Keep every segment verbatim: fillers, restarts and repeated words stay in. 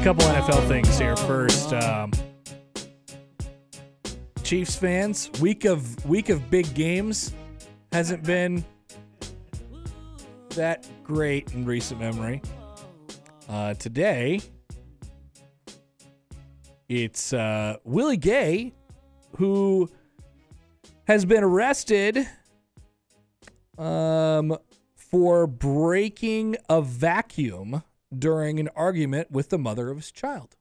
a couple N F L things here. First, um, Chiefs fans, week of week of big games hasn't been that great in recent memory. Uh, today, it's uh, Willie Gay, who has been arrested um, for breaking a vacuum during an argument with the mother of his child.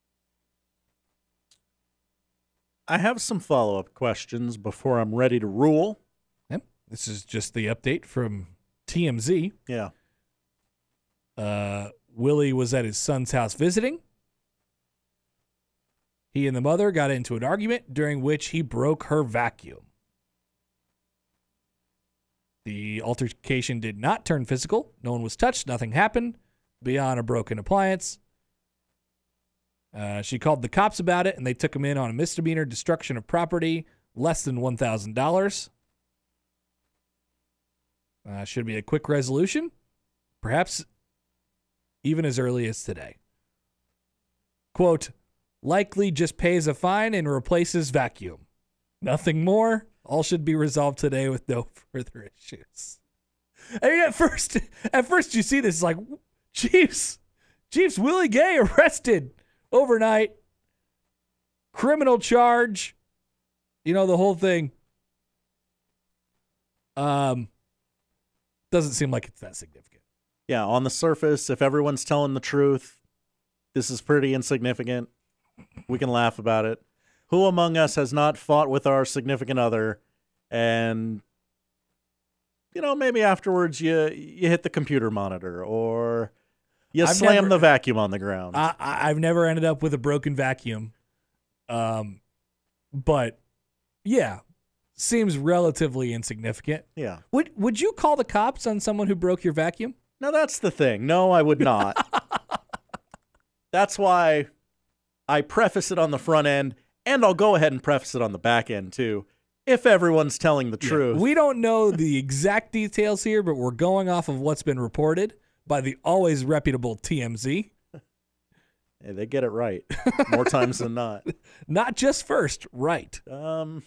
I have some follow-up questions before I'm ready to rule. Yep. This is just the update from T M Z. Yeah. Uh, Willie was at his son's house visiting. He and the mother got into an argument during which he broke her vacuum. The altercation did not turn physical. No one was touched. Nothing happened beyond a broken appliance. Uh, she called the cops about it, and they took him in on a misdemeanor destruction of property, less than one thousand dollars. Uh, should be a quick resolution, perhaps even as early as today. Quote, likely just pays a fine and replaces vacuum. Nothing more. All should be resolved today with no further issues. I mean, at first, at first you see this, it's like, Chiefs, Chiefs Willie Gay arrested overnight, criminal charge, you know, the whole thing. Um, doesn't seem like it's that significant. Yeah, on the surface, if everyone's telling the truth, this is pretty insignificant. We can laugh about it. Who among us has not fought with our significant other and, you know, maybe afterwards you you hit the computer monitor or you I've slam never, the vacuum on the ground. I, I've never ended up with a broken vacuum. Um, but, yeah, seems relatively insignificant. Yeah. Would Would you call the cops on someone who broke your vacuum? No, that's the thing. No, I would not. That's why I preface it on the front end, and I'll go ahead and preface it on the back end, too, if everyone's telling the Yeah. truth. We don't know the exact details here, but we're going off of what's been reported by the always reputable T M Z. Hey, they get it right more times than not. Not just first, right. Um.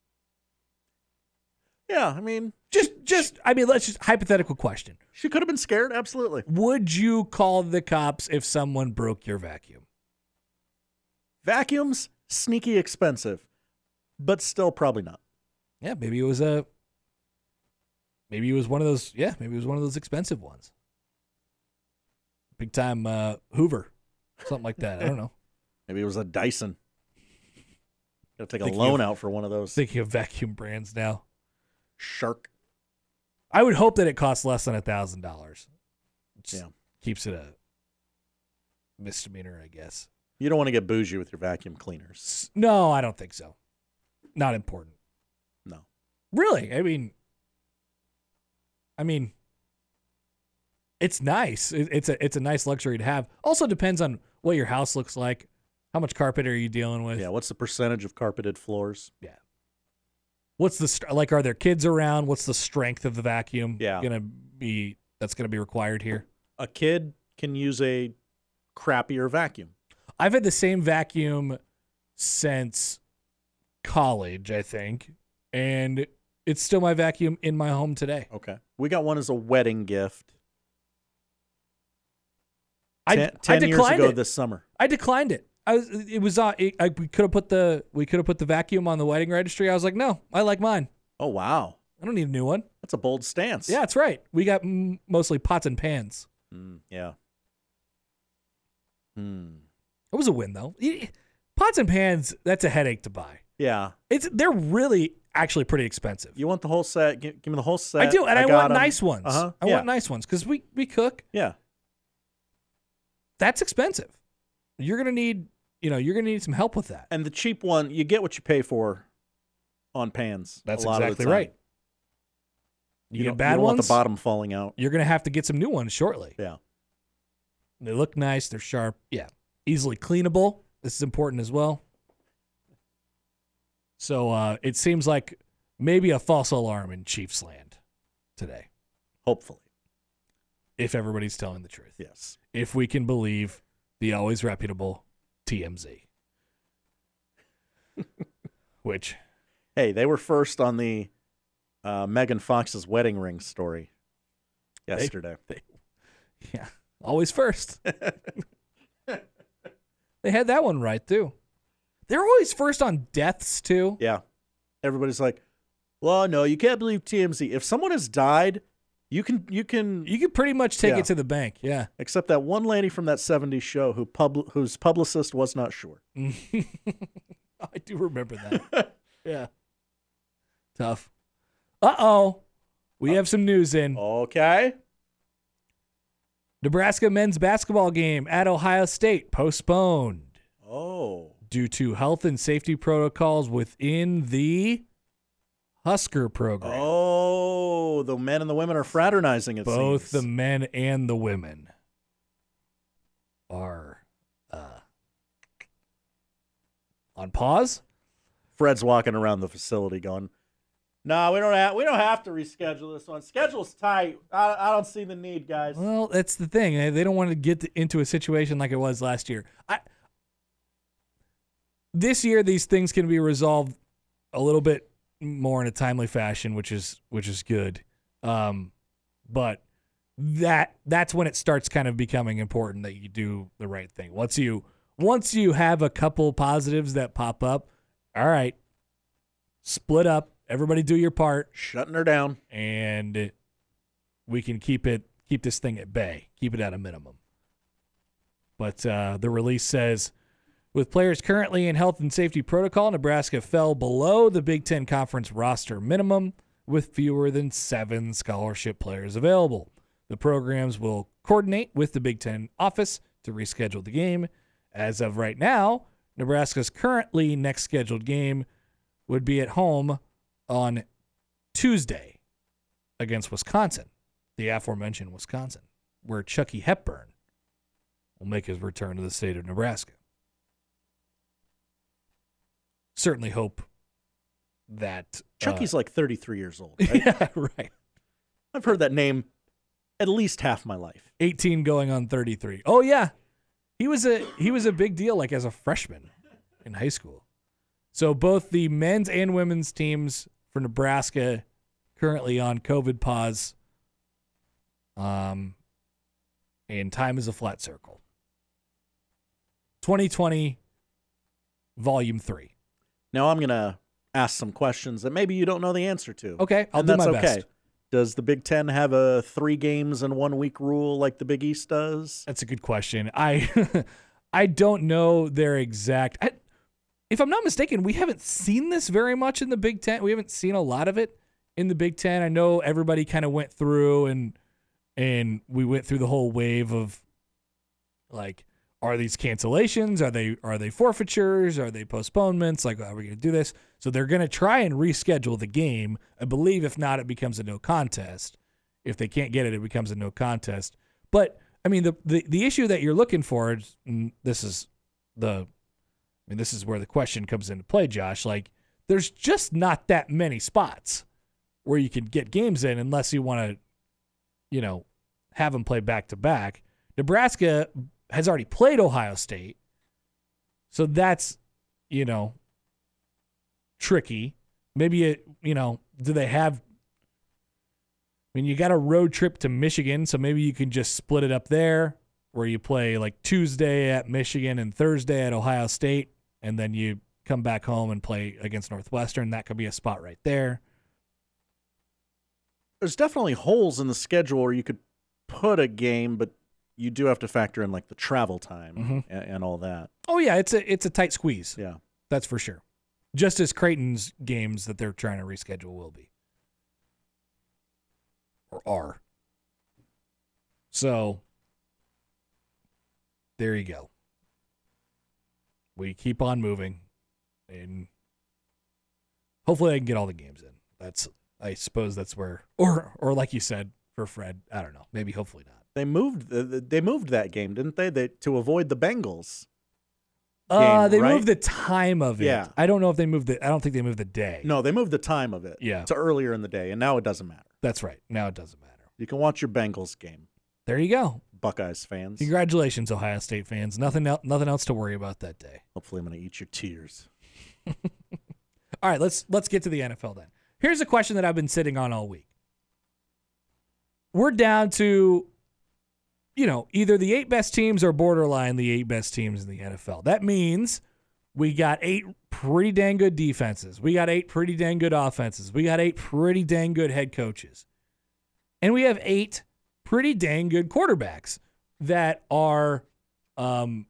Yeah, I mean, Just, just, I mean, let's just, hypothetical question. she could have been scared, absolutely. Would you call the cops if someone broke your vacuum? Vacuums, sneaky expensive, but still probably not. Yeah, maybe it was a, maybe it was one of those, yeah, maybe it was one of those expensive ones. Big time uh, Hoover, something like that. I don't know. Maybe it was a Dyson. Got to take a Thinking loan of- out for one of those. Thinking of vacuum brands now. Shark. I would hope that it costs less than a thousand dollars. Yeah. Keeps it a misdemeanor, I guess. You don't want to get bougie with your vacuum cleaners. No, I don't think so. Not important. No. Really? I mean, I mean, it's nice. It, it's a it's a nice luxury to have. Also depends on what your house looks like. How much carpet are you dealing with? Yeah, what's the percentage of carpeted floors? Yeah. What's the st- like? Are there kids around? What's the strength of the vacuum? Yeah. Gonna be that's gonna be required here. A kid can use a crappier vacuum. I've had the same vacuum since college, I think, and it's still my vacuum in my home today. Okay. We got one as a wedding gift. I, ten, I ten years declined ago it. this summer. I declined it. I was. It was. Uh, it, I, we could have put the. We could have put the vacuum on the wedding registry. I was like, no, I like mine. Oh, wow. I don't need a new one. That's a bold stance. Yeah, that's right. We got mm, mostly pots and pans. Mm, yeah. Hmm. It was a win though. Pots and pans. That's a headache to buy. Yeah. It's. They're really actually pretty expensive. You want the whole set? Give, give me the whole set. I do, and I, got want 'em. nice ones. Uh-huh. I yeah. want nice ones because we we cook. Yeah. That's expensive. You're gonna need. You know, you're gonna need some help with that. And the cheap one, you get what you pay for on pans. That's a lot exactly of the time. right. You, You, get don't, bad you don't ones. want the bottom falling out. You're gonna have to get some new ones shortly. Yeah. They look nice. They're sharp. Yeah. Easily cleanable. This is important as well. So uh, it seems like maybe a false alarm in Chiefs land today, Hopefully. if everybody's telling the truth. Yes. If we can believe the always reputable T M Z. Which, hey, they were first on the uh, Megan Fox's wedding ring story yesterday. They, they, yeah, always first. They had that one right, too. They're always first on deaths, too. Yeah. Everybody's like, well, no, you can't believe T M Z. If someone has died, you can you can You can pretty much take Yeah. it to the bank, yeah. except that one lady from that seventies show who pub whose publicist was not sure. I do remember that. Yeah. Tough. Uh-oh. We have some news in. Okay. Nebraska men's basketball game at Ohio State postponed Oh. due to health and safety protocols within the Husker program. Oh, the men and the women are fraternizing, it Both seems. the men and the women are uh, on pause. Fred's walking around the facility going, no, we don't have we don't have to reschedule this one. Schedule's tight. I, I don't see the need, guys. Well, that's the thing. They they don't want to get into a situation like it was last year. I This year, these things can be resolved a little bit more in a timely fashion, which is which is good. Um, but that that's when it starts kind of becoming important that you do the right thing. Once you once you have a couple positives that pop up, all right, split up. Everybody do your part, Shutting her down. and we can keep it keep this thing at bay, keep it at a minimum. But uh, the release says, with players currently in health and safety protocol, Nebraska fell below the Big Ten Conference roster minimum with fewer than seven scholarship players available. The programs will coordinate with the Big Ten office to reschedule the game. As of right now, Nebraska's currently next scheduled game would be at home on Tuesday against Wisconsin, the aforementioned Wisconsin, where Chucky Hepburn will make his return to the state of Nebraska. Certainly hope that Chucky's uh, like thirty-three years old, right? yeah, right. I've heard that name at least half my life. eighteen going on thirty-three. Oh yeah, he was a he was a big deal like as a freshman in high school. So both the men's and women's teams for Nebraska currently on COVID pause. Um, and time is a flat circle. twenty twenty, Volume Three. Now I'm gonna ask some questions that maybe you don't know the answer to. Okay, I'll and do that's my okay. best. Does the Big Ten have a three games in one week rule like the Big East does? That's a good question. I I don't know their exact. I, if I'm not mistaken, we haven't seen this very much in the Big Ten. We haven't seen a lot of it in the Big Ten. I know everybody kind of went through and and we went through the whole wave of like, are these cancellations? Are they are they forfeitures? Are they postponements? Like, are we going to do this? So they're going to try and reschedule the game. I believe if not, it becomes a no contest. If they can't get it, it becomes a no contest. But I mean, the the, the issue that you're looking for, is, and this is the, I mean, this is where the question comes into play, Josh. Like, there's just not that many spots where you can get games in unless you want to, you know, have them play back to back. Nebraska has already played Ohio State, so that's, you know, tricky. Maybe it, you know, do they have? I mean, you got a road trip to Michigan, so maybe you can just split it up there, where you play like Tuesday at Michigan and Thursday at Ohio State, and then you come back home and play against Northwestern. That could be a spot right there. There's definitely holes in the schedule where you could put a game, but you do have to factor in like the travel time Mhm. and, and all that. Oh yeah, it's a it's a tight squeeze. Yeah. That's for sure. Just as Creighton's games that they're trying to reschedule will be. Or are. So, there you go. We keep on moving. And hopefully I can get all the games in. That's, I suppose that's where, or or like you said, for Fred, I don't know. Maybe hopefully not. They moved the, they moved that game, didn't they? They to avoid the Bengals. Uh, game, they right? moved the time of it. Yeah. I don't know if they moved the, I don't think they moved the day. No, they moved the time of it Yeah. to earlier in the day, and now it doesn't matter. That's right. Now it doesn't matter. You can watch your Bengals game. There you go. Buckeyes fans. Congratulations, Ohio State fans. Nothing else, nothing else to worry about that day. Hopefully I'm going to eat your tears. All right, let's let's get to the N F L then. Here's a question that I've been sitting on all week. We're down to, you know, either the eight best teams or borderline the eight best teams in the N F L. That means we got eight pretty dang good defenses. We got eight pretty dang good offenses. We got eight pretty dang good head coaches. And we have eight pretty dang good quarterbacks that are um,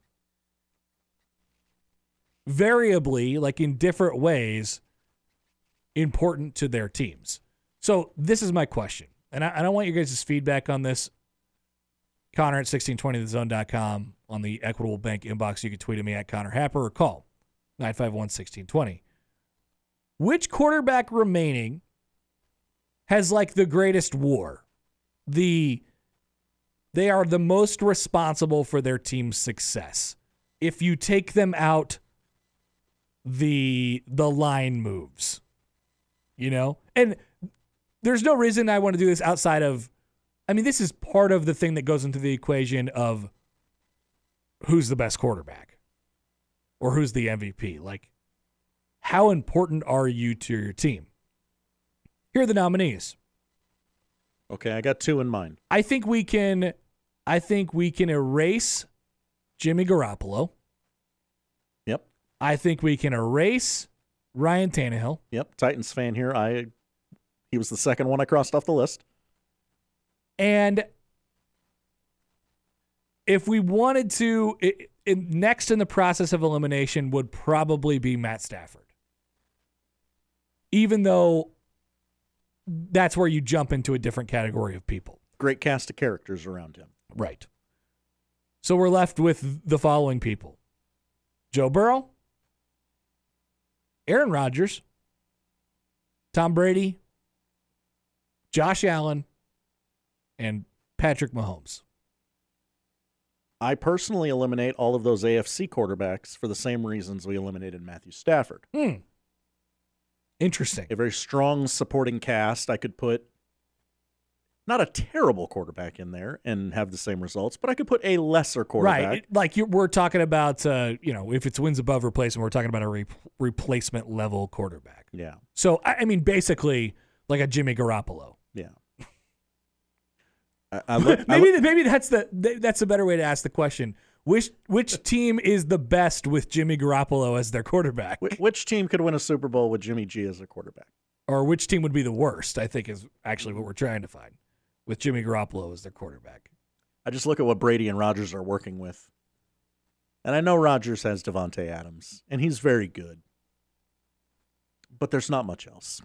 variably, like in different ways, important to their teams. So this is my question. And I, and I want your guys' feedback on this. Connor at sixteen twenty the zone dot com on the Equitable Bank inbox. You can tweet at me at Connor Happer or call nine five one, one six two zero. Which quarterback remaining has like the greatest war? The they are the most responsible for their team's success. If you take them out, the the line moves. You know? And there's no reason I want to do this outside of, I mean, this is part of the thing that goes into the equation of who's the best quarterback or who's the M V P. Like, how important are you to your team? Here are the nominees. Okay, I got two in mind. I think we can, I think we can erase Jimmy Garoppolo. Yep. I think we can erase Ryan Tannehill. Yep, Titans fan here. I he was the second one I crossed off the list. And if we wanted to, it, it, next in the process of elimination would probably be Matt Stafford. Even though that's where you jump into a different category of people. Great cast of characters around him. Right. So we're left with the following people. Joe Burrow, Aaron Rodgers, Tom Brady, Josh Allen, and Patrick Mahomes. I personally eliminate all of those A F C quarterbacks for the same reasons we eliminated Matthew Stafford. Hmm. Interesting. A very strong supporting cast. I could put not a terrible quarterback in there and have the same results, but I could put a lesser quarterback. Right. Like you're, we're talking about, uh, you know, if it's wins above replacement, we're talking about a re- replacement level quarterback. Yeah. So, I, I mean, basically like a Jimmy Garoppolo. Yeah. I, I look, maybe I look, maybe that's the that's a better way to ask the question. Which which team is the best with Jimmy Garoppolo as their quarterback? Which team could win a Super Bowl with Jimmy G as their quarterback? Or which team would be the worst, I think is actually what we're trying to find, with Jimmy Garoppolo as their quarterback. I just look at what Brady and Rodgers are working with. And I know Rodgers has Devontae Adams, and he's very good. But there's not much else.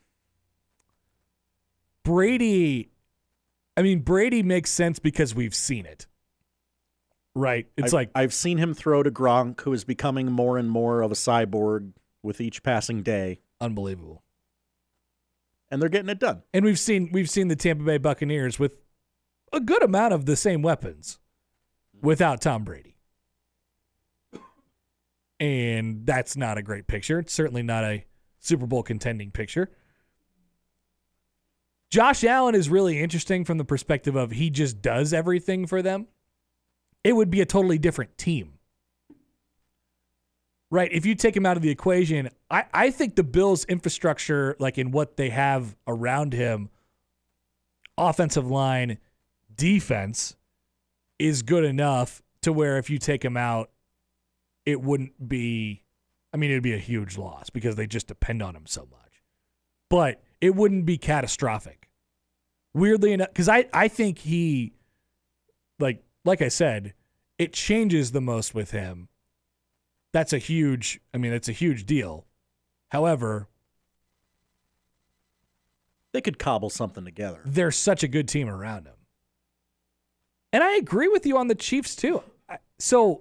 Brady, I mean, Brady makes sense because we've seen it. Right. It's I've, like I've seen him throw to Gronk, who is becoming more and more of a cyborg with each passing day. Unbelievable. And they're getting it done. And we've seen we've seen the Tampa Bay Buccaneers with a good amount of the same weapons without Tom Brady. And that's not a great picture. It's certainly not a Super Bowl contending picture. Josh Allen is really interesting from the perspective of he just does everything for them. It would be a totally different team. Right? If you take him out of the equation, I, I think the Bills' infrastructure, like in what they have around him, offensive line, defense, is good enough to where if you take him out, it wouldn't be, I mean, it would be a huge loss because they just depend on him so much. But it wouldn't be catastrophic. Weirdly enough, because I, I think he, like, like I said, it changes the most with him. That's a huge, I mean, it's a huge deal. However, they could cobble something together. They're such a good team around him. And I agree with you on the Chiefs, too. So,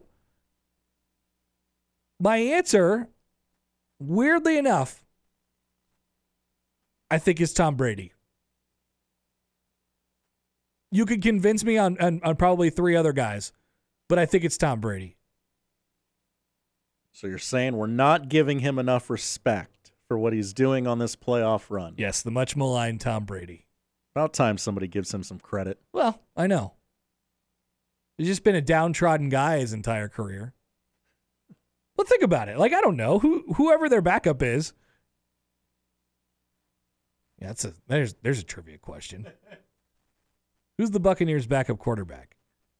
my answer, weirdly enough, I think is Tom Brady. You could convince me on, on, on probably three other guys, but I think it's Tom Brady. So you're saying we're not giving him enough respect for what he's doing on this playoff run. Yes, the much maligned Tom Brady. About time somebody gives him some credit. Well, I know. He's just been a downtrodden guy his entire career. But think about it. Like, I don't know. Who whoever their backup is. Yeah, that's a there's there's a trivia question. Who's the Buccaneers' backup quarterback?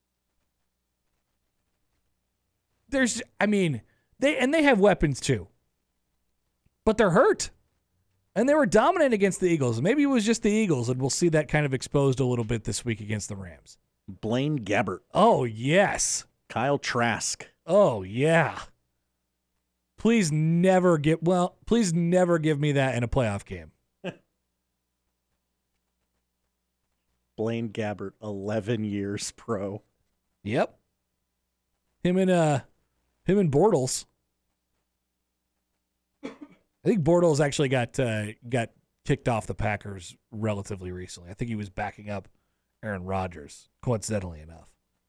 There's I mean, they and they have weapons too. But they're hurt. And they were dominant against the Eagles. Maybe it was just the Eagles, and we'll see that kind of exposed a little bit this week against the Rams. Blaine Gabbert. Oh, yes. Kyle Trask. Oh, yeah. Please never get, well, please never give me that in a playoff game. Blaine Gabbert, eleven years pro. Yep. Him and, uh, him and Bortles. I think Bortles actually got uh, got kicked off the Packers relatively recently. I think he was backing up Aaron Rodgers, coincidentally enough.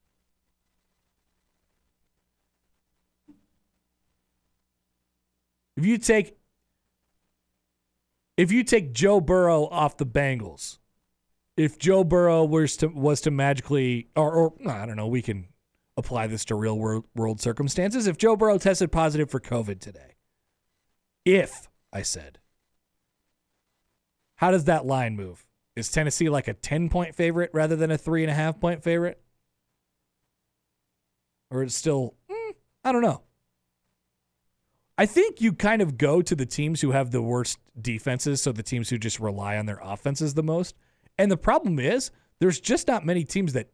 If you take if you take Joe Burrow off the Bengals, if Joe Burrow was to was to magically, or, or I don't know, we can apply this to real world, world circumstances. If Joe Burrow tested positive for COVID today, if, I said, how does that line move? Is Tennessee like a ten-point favorite rather than a three and a half point favorite? Or it's still, mm, I don't know. I think you kind of go to the teams who have the worst defenses, so the teams who just rely on their offenses the most. And the problem is, there's just not many teams that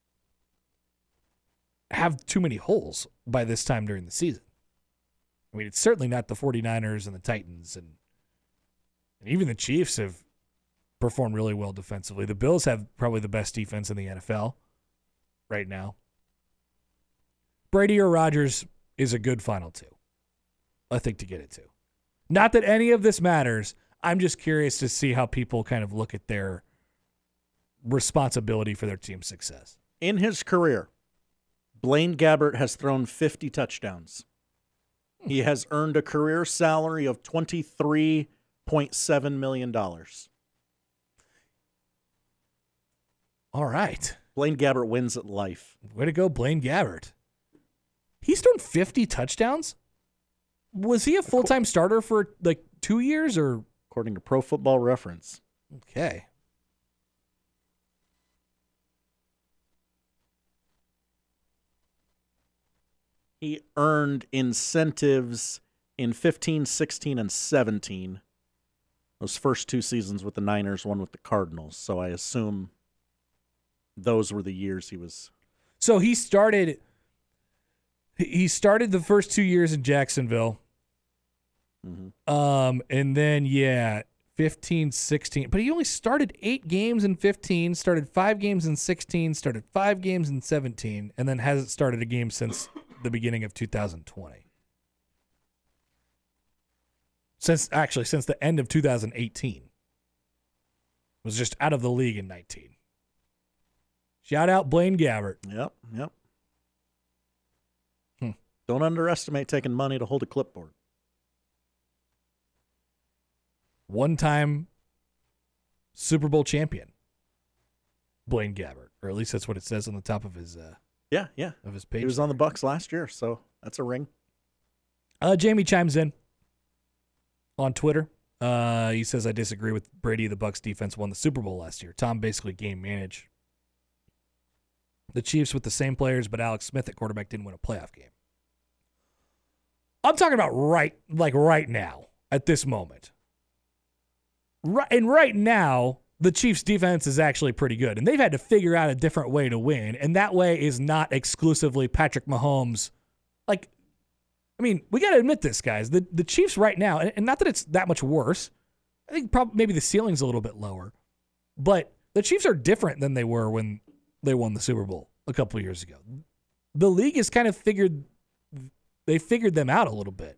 have too many holes by this time during the season. I mean, it's certainly not the 49ers and the Titans, and, and even the Chiefs have performed really well defensively. The Bills have probably the best defense in the N F L right now. Brady or Rodgers is a good final two, I think, to get it to. Not that any of this matters. I'm just curious to see how people kind of look at their responsibility for their team's success. In his career, Blaine Gabbert has thrown fifty touchdowns. He has earned a career salary of twenty-three point seven million dollars. All right. Blaine Gabbert wins at life. Way to go, Blaine Gabbert. He's thrown fifty touchdowns? Was he a full-time starter for like two years or? According to Pro Football Reference. Okay. He earned incentives in fifteen, sixteen, and seventeen. Those first two seasons with the Niners, one with the Cardinals. So I assume those were the years he was. So he started he started the first two years in Jacksonville. Mm-hmm. Um, and then, yeah, fifteen, sixteen. But he only started eight games in fifteen, started five games in sixteen, started five games in seventeen, and then hasn't started a game since the beginning of two thousand twenty. Since actually since the end of two thousand eighteen. Was just out of the league in nineteen. Shout out Blaine Gabbert. Yep, yep. Hmm. Don't underestimate taking money to hold a clipboard. One-time Super Bowl champion, Blaine Gabbert, or at least that's what it says on the top of his uh, yeah, yeah, of his page. He was on the Bucs last year, so that's a ring. Uh, Jamie chimes in on Twitter. Uh, he says, "I disagree with Brady. The Bucs defense won the Super Bowl last year. Tom basically game managed the Chiefs with the same players, but Alex Smith at quarterback didn't win a playoff game." I'm talking about right, like right now, at this moment. Right, and right now, the Chiefs' defense is actually pretty good, and they've had to figure out a different way to win, and that way is not exclusively Patrick Mahomes. Like, I mean, we got to admit this, guys. The the Chiefs right now, and, and not that it's that much worse. I think probably maybe the ceiling's a little bit lower, but the Chiefs are different than they were when they won the Super Bowl a couple of years ago. The league has kind of figured they figured them out a little bit.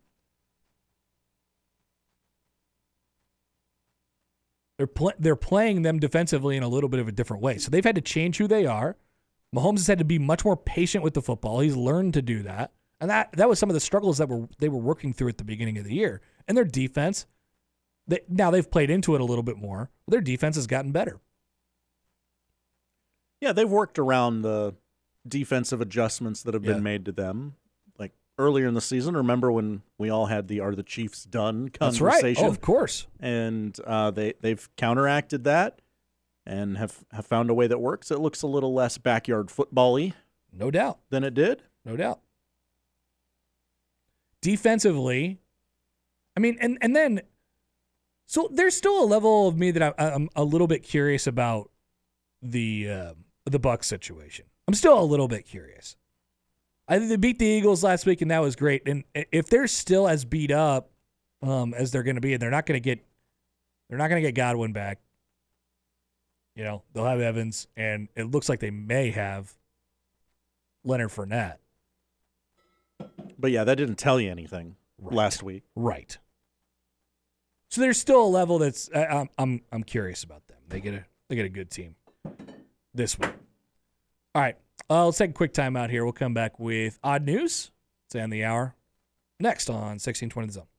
They're pl- they're playing them defensively in a little bit of a different way. So they've had to change who they are. Mahomes has had to be much more patient with the football. He's learned to do that. And that that was some of the struggles that were they were working through at the beginning of the year. And their defense, they, now they've played into it a little bit more. Their defense has gotten better. Yeah, they've worked around the defensive adjustments that have been Yeah. made to them. Like earlier in the season, remember when we all had the "Are the Chiefs done?" That's conversation? right. Oh, of course. And uh, they they've counteracted that and have, have found a way that works. It looks a little less backyard football-y No doubt. than it did. No doubt. Defensively, I mean, and, and then, so there's still a level of me that I, I'm a little bit curious about the uh, the Bucs situation. I'm still a little bit curious. I think they beat the Eagles last week, and that was great. And if they're still as beat up um, as they're going to be, and they're not going to get, they're not going to get Godwin back. You know, they'll have Evans, and it looks like they may have Leonard Fournette. But yeah, that didn't tell you anything Right. last week. Right. So there's still a level that's I, I'm I'm I'm curious about them. They get a they get a good team this week. All right, uh, let's take a quick time out here. We'll come back with odd news. Say on the hour next on sixteen twenty The Zone.